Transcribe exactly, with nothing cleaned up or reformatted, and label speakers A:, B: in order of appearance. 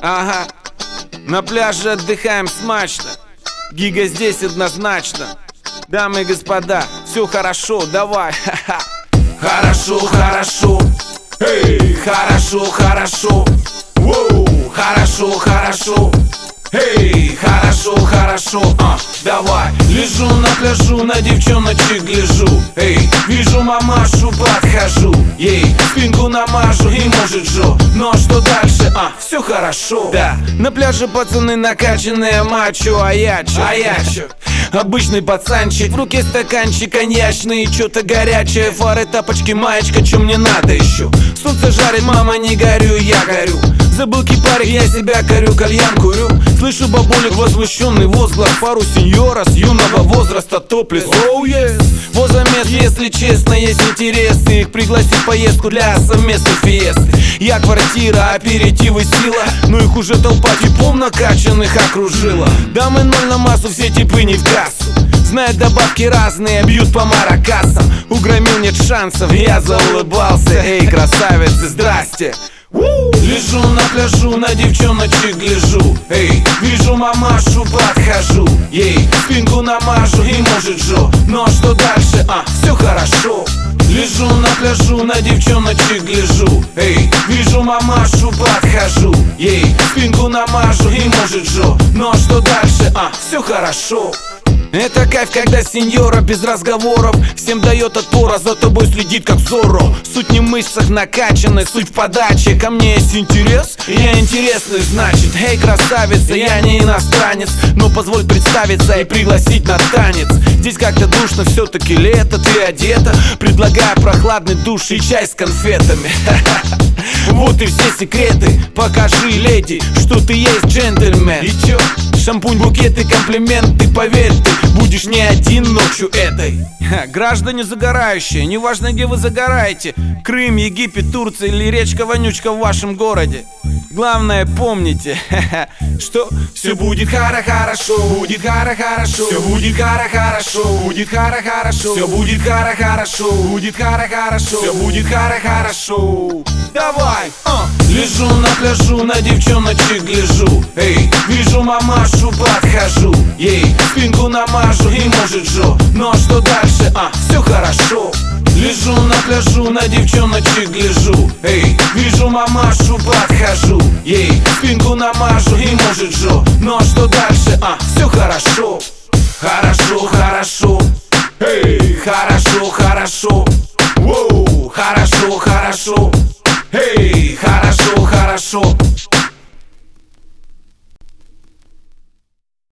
A: Ага, на пляже отдыхаем смачно. Гига здесь однозначно. Дамы и господа, все хорошо, давай, ха-ха. Хорошо, хорошо, эй, хорошо, хорошо, воу, хорошо, хорошо, эй, хорошо, хорошо, а, давай. Лежу на пляжу, на девчоночек гляжу, эй, вижу мамашу, подхожу, ей, спинку намажу и может жо. Ну а что дальше, а, все хорошо. Да, на пляже пацаны накачанные, мачо, а я чё, а я чё? Обычный пацанчик, в руке стаканчик коньячный, чё-то горячее, фары, тапочки, маечка, чё мне надо еще? Солнце жарит, мама, не горю, я горю. Забыл кипарик, я себя корю, кальян курю. Слышу бабулек возмущенный возглас, пару сеньора с юного возраста топлес. Oh yes. Возамес, если честно, есть интерес их пригласить в поездку для совместной фиесты. Я квартира, аперитивы, сила, но их уже толпа типом накачанных окружила. Дамы ноль на массу, все типы не в кассу. Знают добавки разные, бьют по маракасам. У громил нет шансов, я заулыбался. Эй, красавицы, здрасте. Лежу на пляжу, на девчоночек гляжу, эй, вижу мамашу, подхожу, ей, спинку намажу и может жо. Ну а что дальше, а, все хорошо. Лежу на пляжу, на девчоночек гляжу, эй, вижу мамашу, подхожу, ей, спинку намажу и может жо. Ну а что дальше, а, все хорошо. Это кайф, когда сеньора без разговоров всем дает отпор, а за тобой следит как Зорро. Суть не в мышцах накачанной, суть в подаче. Ко мне есть интерес, я интересный, значит. Эй, красавица, я не иностранец, но позволь представиться и пригласить на танец. Здесь как-то душно, все-таки лето, ты одета. Предлагаю прохладный душ и чай с конфетами. Вот и все секреты. Покажи, леди, что ты есть джентльмен. И чё? Шампунь, букеты, комплименты, поверь, ты будешь не один ночью этой. Ха, граждане загорающие, неважно где вы загораете, Крым, Египет, Турция или речка-вонючка в вашем городе. Главное помните, что все будет хоро-хорошо, будет хоро-хорошо, все будет хоро-хорошо, будет хоро-хорошо, все будет хоро-хорошо, будет хоро-хорошо, все будет хоро-хорошо. Давай, а. Лежу на пляжу, на девчоночек гляжу, эй, вижу мамашу, подхожу, ей, спинку намажу и может жо. Ну а что дальше, а, все хорошо. Лежу на пляжу, на девчоночек гляжу, эй, вижу мамашу, подхожу, ей, спинку намажу и может жо. Ну а что дальше, а, все хорошо. Хорошо, хорошо, эй, хорошо, хорошо, воу, хорошо, хорошо, эй, хорошо, хорошо.